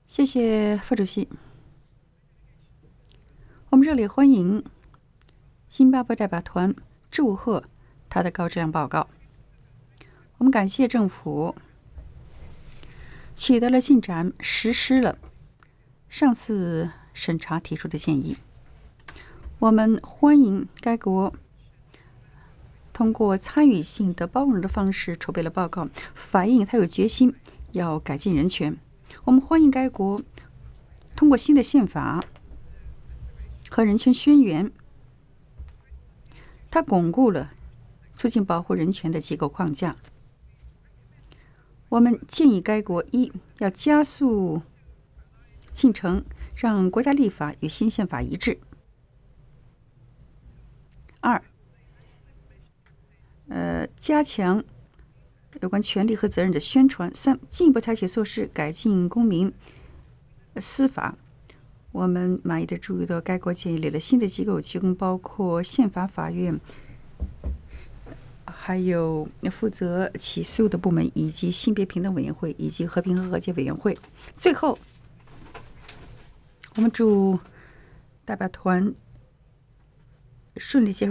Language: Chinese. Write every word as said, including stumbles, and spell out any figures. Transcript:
谢谢副主席。我们热烈欢迎津巴布韦代表团祝贺他的高质量报告。我们感谢政府取得了进展，实施了上次审查提出的建议。我们欢迎该国通过参与性的包容的方式筹备了报告，反映他有决心要改进人权。我们欢迎该国通过新的宪法和人权宣言，它巩固了促进保护人权的机构框架。我们建议该国一要加速进程，让国家立法与新宪法一致；二，呃，加强有关权利和责任的宣传；三，进一步采取措施改进公民司法。我们满意的注意到，该国建立了新的机构，其中包括宪法法院，还有负责起诉的部门，以及性别平等委员会，以及和平和和解委员会。最后，我们祝代表团顺利接受